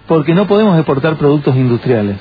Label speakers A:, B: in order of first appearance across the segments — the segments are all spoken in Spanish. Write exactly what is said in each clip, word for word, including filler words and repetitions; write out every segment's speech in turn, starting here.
A: porque no podemos exportar productos industriales.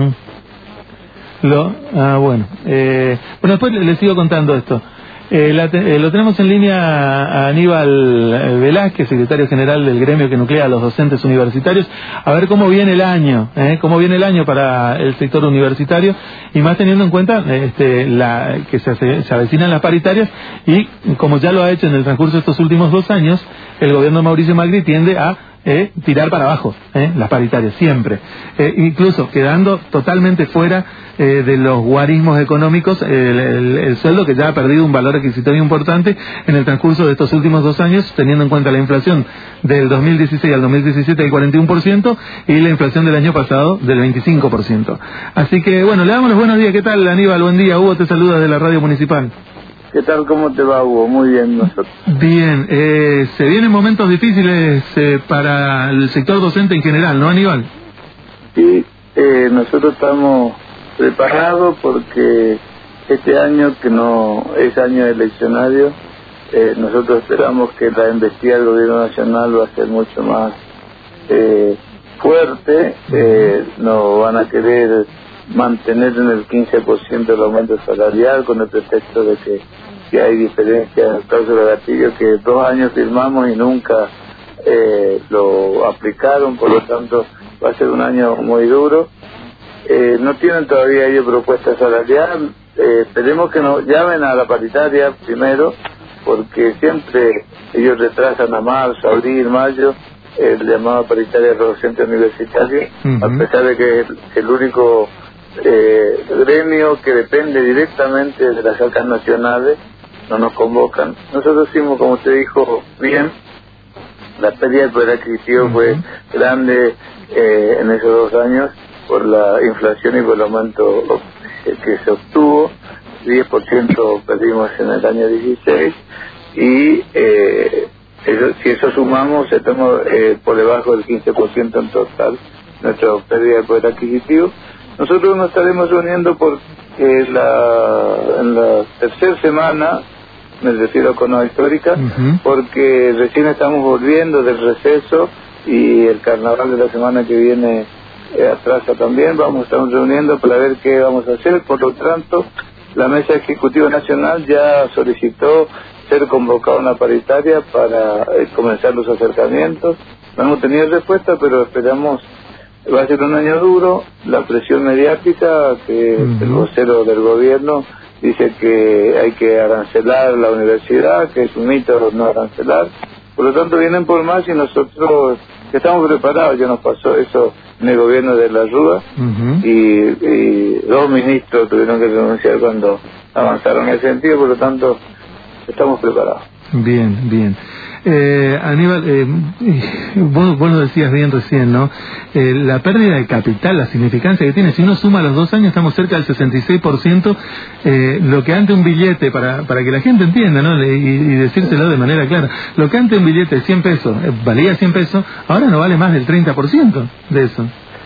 A: ¿Mm? Lo, ah, bueno, eh, bueno, después les sigo contando esto. Eh, la te, eh, lo tenemos en línea a Aníbal Velázquez, secretario general del gremio que nuclea a los docentes universitarios, a ver cómo viene el año, ¿eh? cómo viene el año para el sector universitario, y más teniendo en cuenta este, la, que se, se avecinan las paritarias, y como ya lo ha hecho en el transcurso de estos últimos dos años, el gobierno de Mauricio Macri tiende a Eh, tirar para abajo eh, las paritarias, siempre, eh, incluso quedando totalmente fuera eh, de los guarismos económicos, el, el, el sueldo que ya ha perdido un valor adquisitivo importante en el transcurso de estos últimos dos años, teniendo en cuenta la inflación del dos mil dieciséis al dos mil diecisiete del cuarenta y uno por ciento y la inflación del año pasado del veinticinco por ciento. Así que bueno, le damos los buenos días. ¿Qué tal, Aníbal? Buen día. Hugo te saluda de la radio municipal.
B: ¿Qué tal? ¿Cómo te va, Hugo? Muy bien, nosotros.
A: Bien, eh, se vienen momentos difíciles eh, para el sector docente en general, ¿no, Aníbal?
B: Sí, eh, nosotros estamos preparados porque este año, que no es año eleccionario, eh, nosotros esperamos que la embestida del gobierno nacional va a ser mucho más eh, fuerte, eh, no van a querer mantener en el quince por ciento el aumento salarial con el pretexto de que, que hay diferencias, cláusula de gatillo, que dos años firmamos y nunca eh, lo aplicaron, por lo tanto va a ser un año muy duro. Eh, no tienen todavía ellos propuesta salarial, eh, esperemos que nos llamen a la paritaria primero, porque siempre ellos retrasan a marzo, abril, mayo, el llamado paritaria de los docentes universitarios, uh-huh. a pesar de que es el único Eh, gremio que depende directamente de las arcas nacionales, no nos convocan. Nosotros hicimos, como usted dijo bien, la pérdida del poder adquisitivo uh-huh. fue grande eh, en esos dos años por la inflación y por el aumento que se obtuvo. diez por ciento perdimos en el año dieciséis y eh, eso, si eso sumamos estamos eh, por debajo del quince por ciento en total nuestra pérdida de poder adquisitivo. Nosotros nos estaremos reuniendo por eh, la, en la tercera semana, me refiero a Conoa Histórica, uh-huh. porque recién estamos volviendo del receso y el carnaval de la semana que viene eh, atrasa también. Vamos a estar reuniendo para ver qué vamos a hacer. Por lo tanto, la Mesa Ejecutiva Nacional ya solicitó ser convocada a una paritaria para eh, comenzar los acercamientos. No hemos tenido respuesta, pero esperamos. Va a ser un año duro. La presión mediática, que uh-huh. el vocero del gobierno dice que hay que arancelar la universidad, que es un mito no arancelar. Por lo tanto, vienen por más y nosotros estamos preparados. Ya nos pasó eso en el gobierno de la Rúa uh-huh. y, y dos ministros tuvieron que renunciar cuando avanzaron en ese sentido. Por lo tanto, estamos preparados.
A: Bien, bien. Eh, Aníbal, eh, vos, vos lo decías bien recién, ¿no? Eh, la pérdida de capital, la significancia que tiene, si uno suma los dos años estamos cerca del sesenta y seis por ciento, eh, lo que ante un billete, para para que la gente entienda, ¿no? Y, y decírselo de manera clara, lo que ante un billete de cien pesos, eh, valía cien pesos, ahora no vale más del treinta por ciento de eso,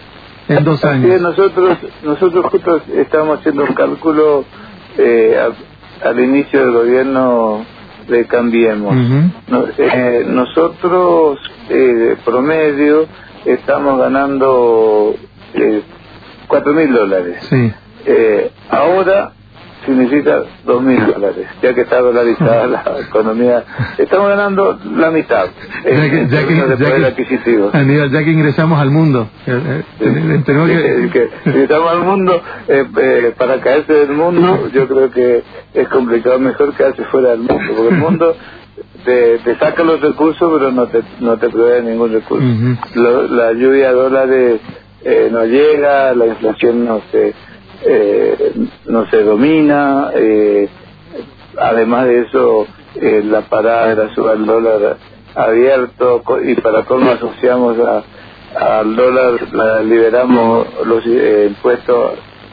A: en dos años.
B: Así es, nosotros, nosotros justo estamos haciendo un cálculo eh, a, al inicio del gobierno de Cambiemos. Uh-huh. No, eh, nosotros, eh, promedio, estamos ganando eh, cuatro mil dólares.
A: Sí.
B: Eh, ahora significa dos mil dólares, ya que está dolarizada la economía. Estamos ganando la mitad. Eh,
A: ya que, ya que,
B: de
A: ya
B: poder
A: que,
B: adquisitivo.
A: Aníbal, ya que ingresamos al mundo. Eh, eh, tenemos que...
B: que ingresamos al mundo, eh, eh, para caerse del mundo, yo creo que es complicado, mejor quedarse fuera del mundo, porque el mundo te, te saca los recursos, pero no te, no te provee ningún recurso. Uh-huh. Lo, la lluvia de dólares eh, no llega, la inflación no se... Eh, no se domina, eh, además de eso eh, la parada de la suba del dólar abierto, y para colmo asociamos a, al dólar, la, liberamos los eh, impuestos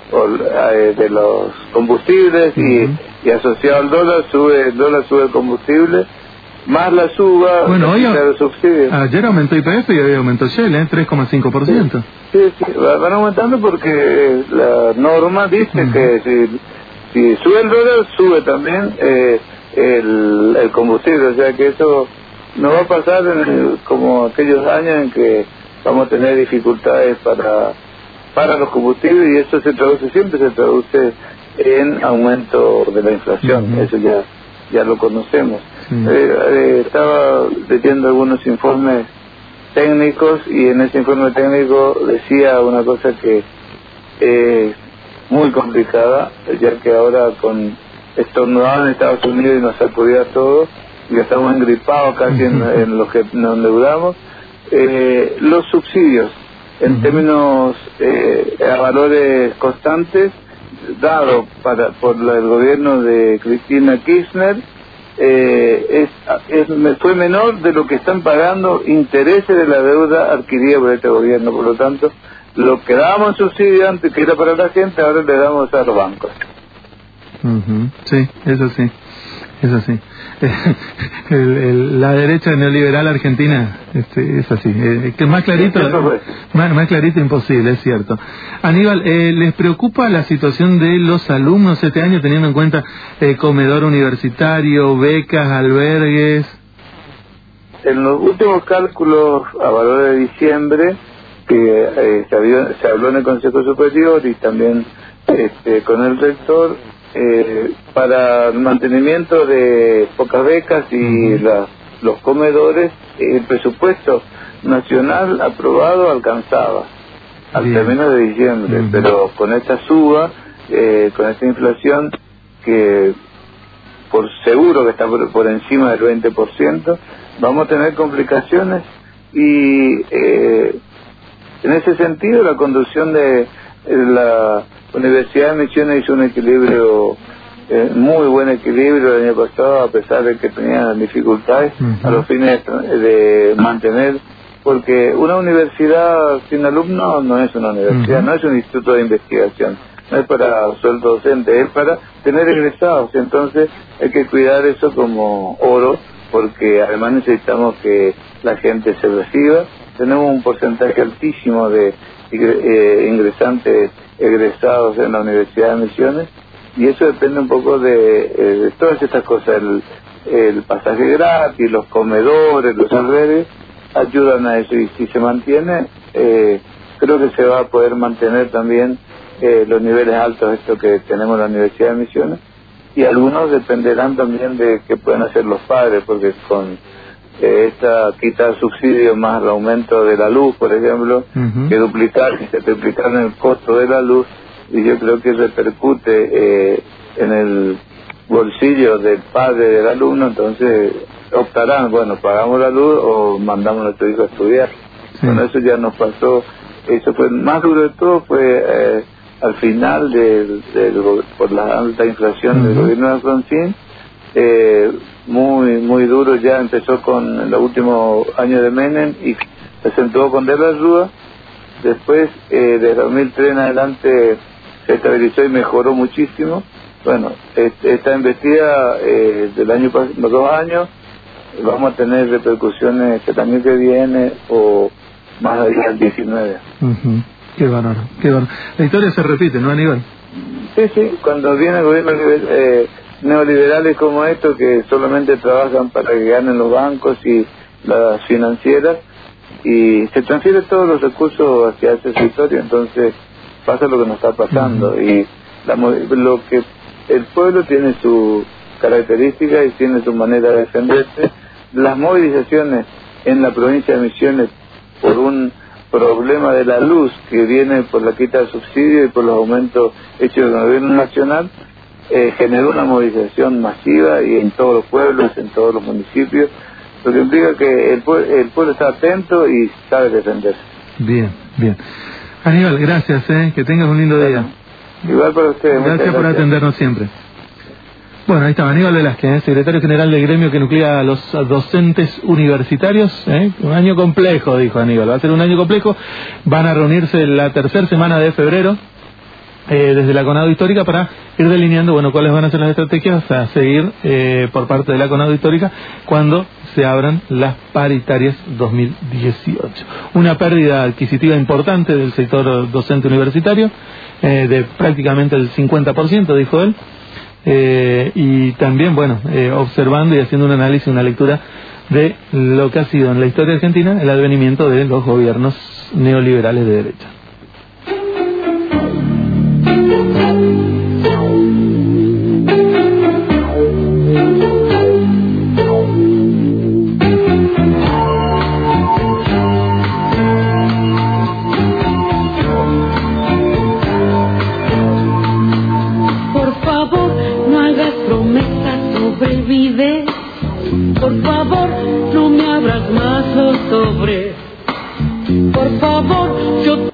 B: eh, de los combustibles y, uh-huh. y asociado al dólar sube el dólar sube el combustible más la suba,
A: bueno, hoy a,
B: los subsidios.
A: Ayer aumentó Y P F y hoy aumentó Shell, ¿eh? tres coma cinco por ciento.
B: Sí, sí, van aumentando porque la norma dice uh-huh. que si, si sube el dólar, sube también eh, el, el combustible. O sea que eso no va a pasar en el, como aquellos años en que vamos a tener dificultades para para los combustibles, y eso se traduce, siempre se traduce en aumento de la inflación. Uh-huh. Eso ya ya lo conocemos. Uh-huh. eh, eh, estaba leyendo algunos informes técnicos, y en ese informe técnico decía una cosa que es eh, muy complicada, ya que ahora con estornudado en Estados Unidos y nos sacudía todo, y estamos engripados casi en, en lo que nos endeudamos. Eh, los subsidios en uh-huh. términos eh, a valores constantes dado para por la, el gobierno de Cristina Kirchner eh, es, es fue menor de lo que están pagando intereses de la deuda adquirida por este gobierno. Por lo tanto, lo que dábamos en subsidio antes, que era para la gente, ahora le damos a los bancos.
A: Uh-huh. Sí, eso sí, eso sí. el, el, la derecha neoliberal argentina este, es así, eh, que más clarito más, más clarito imposible, es cierto. Aníbal, eh, ¿les preocupa la situación de los alumnos este año, teniendo en cuenta eh, comedor universitario, becas, albergues?
B: En los últimos cálculos a valor de diciembre, que eh, se, había, se habló en el Consejo Superior y también este, con el rector, Eh, para el mantenimiento de pocas becas y uh-huh. la, los comedores, el presupuesto nacional aprobado alcanzaba al Bien. término de diciembre, uh-huh. pero con esta suba, eh, con esta inflación que por seguro que está por, por encima del veinte por ciento, vamos a tener complicaciones, y eh, en ese sentido la conducción de la Universidad de Misiones hizo un equilibrio, eh, muy buen equilibrio el año pasado, a pesar de que tenían dificultades uh-huh. a los fines de, de mantener, porque una universidad sin alumnos no es una universidad, uh-huh. no es un instituto de investigación, no es para sueldo docente, es para tener egresados. Entonces hay que cuidar eso como oro, porque además necesitamos que la gente se reciba. Tenemos un porcentaje altísimo de eh, ingresantes egresados en la Universidad de Misiones, y eso depende un poco de, eh, de todas estas cosas. El, el pasaje gratis, los comedores, los albergues ayudan a eso, y si se mantiene, eh, creo que se va a poder mantener también eh, los niveles altos esto que tenemos en la Universidad de Misiones, y algunos dependerán también de qué pueden hacer los padres, porque con eh, esta quita subsidio más el aumento de la luz, por ejemplo, uh-huh. que duplicar y se triplicar el costo de la luz, y yo creo que repercute eh, en el bolsillo del padre del alumno. Entonces optarán, bueno, pagamos la luz o mandamos a nuestro hijo a estudiar. Sí. Bueno, eso ya nos pasó. Eso fue más duro de todo, fue eh, al final del, del, por la alta inflación uh-huh. del gobierno de Alfonsín, eh, muy muy duro. Ya empezó con los últimos años de Menem y se acentuó con De la Rúa. Después, eh, de dos mil tres en adelante, se estabilizó y mejoró muchísimo. Bueno, este, esta embestida eh, del año pasado, los dos años, vamos a tener repercusiones el año que viene o más allá del diecinueve.
A: Uh-huh. Qué bárbaro, qué bárbaro. La historia se repite, ¿no, Aníbal?
B: Sí, sí, cuando viene gobiernos eh, neoliberales como estos, que solamente trabajan para que ganen los bancos y las financieras, y se transfieren todos los recursos hacia ese sector, y entonces pasa lo que nos está pasando. Uh-huh. Y la, lo que el pueblo tiene su característica y tiene su manera de defenderse. Las movilizaciones en la provincia de Misiones por un problema de la luz que viene por la quita de subsidio y por los aumentos hechos del gobierno nacional, eh, generó una movilización masiva y en todos los pueblos, en todos los municipios, lo que implica que el, pue- el pueblo está atento y sabe defenderse.
A: Bien, bien. Aníbal, gracias, ¿eh? Que tengas un lindo día.
B: Bueno, igual para ustedes.
A: Gracias, gracias por atendernos siempre. Bueno, ahí está Aníbal Velázquez, ¿eh? Secretario General del gremio que nuclea a los docentes universitarios. ¿eh? Un año complejo, dijo Aníbal, va a ser un año complejo. Van a reunirse la tercera semana de febrero eh, desde la CONADO Histórica para ir delineando, bueno, cuáles van a ser las estrategias a seguir eh, por parte de la CONADO Histórica cuando se abran las paritarias dos mil dieciocho. Una pérdida adquisitiva importante del sector docente universitario, eh, de prácticamente el cincuenta por ciento, dijo él. Eh, y también, bueno, eh, observando y haciendo un análisis, una lectura de lo que ha sido en la historia argentina el advenimiento de los gobiernos neoliberales de derecha.
C: Sobrevive, por favor, no me abras más los sobres, por favor, yo